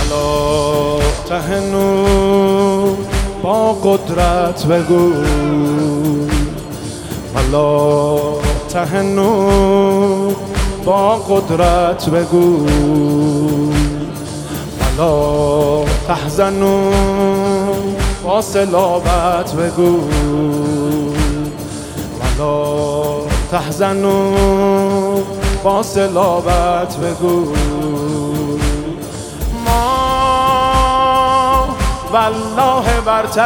ولا تهنوا با قدرت بگو ولا تهنوا با قدرت بگو ولا تحزنوا با صلابت بگو ولا تحزنوا با صلابت بگو ما والله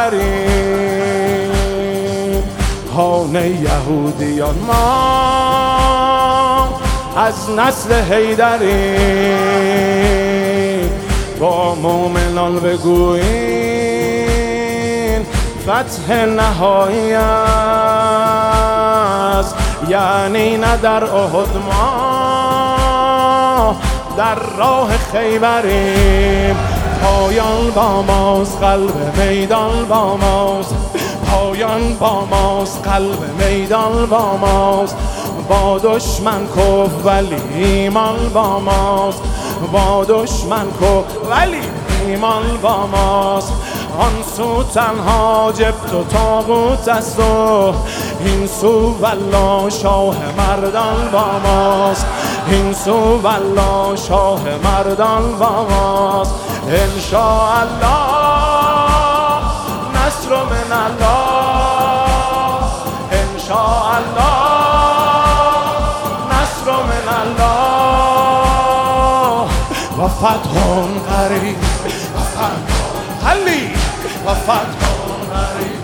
برتریم هان یهودیان ما از نسل حیدریم با مومنان بگویین فتح نهایی است یعنی نه در احد ما در راه خیبریم پایان با ماست قلب میدان با ماست پایان با ماست قلب میدان با ماست با دشمن کف ولی ایمان با ماست با دشمن کف ولی ایمان با ماست آن سو تنها جبت و طاغوت است و این سو والله شاه مردان با ماست این سو والله شاه مردان با ماست انشاءالله نصر من الله انشاءالله نصر من الله و فتح قریب و فتح حلی و فتح قریب